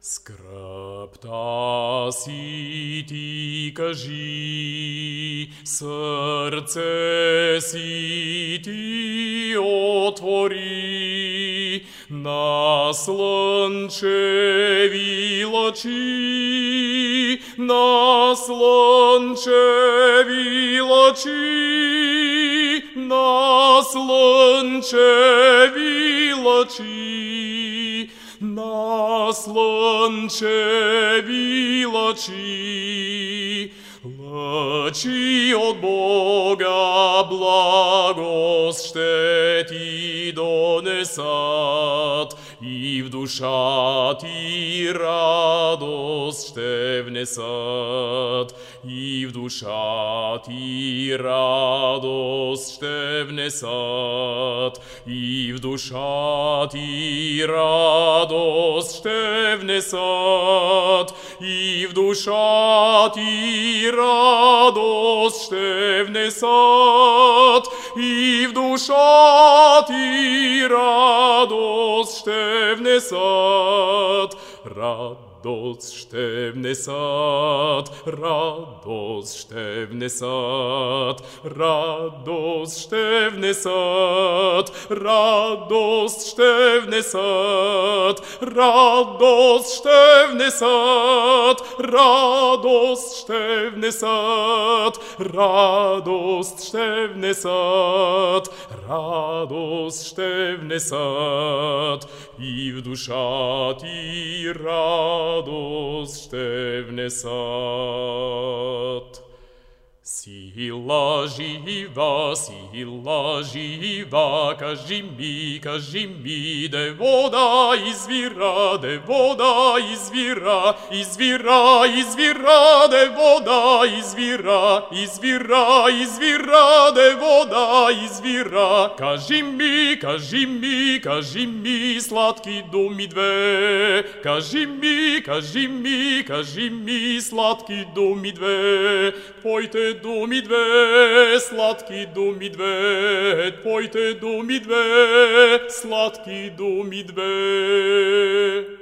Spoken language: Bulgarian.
Скръпта си ти кажи, сърце си ти отвори, на слънчеви лъчи, на слънчеви лъчи, на слънчеви лъчи, на слънчеви лъчи, лъчи от Бога благост ще ти донесат и в душа ти радост ще внесат, и в душа ти радост ще внесат, и в душа ти радост ще внесат, и в душа ти радост ще внесат, и в душа ти радост ще внесат. Радост ще внесат, радост ще внесат, радост ще внесат, радост ще внесат, радост ще внесат, радост ще внесат, радост ще внесат, радост ще внесат, и в душа ти радост ще внесат. Сила жива, кажи ми, де вода извира, де вода извира, извира, извира, де вода извира, извира, извира, де вода извира. Кажи ми, сладки думи две, кажи ми, сладки думи две, пойте думи две, сладки думи две, пойте думи две, сладки думи две.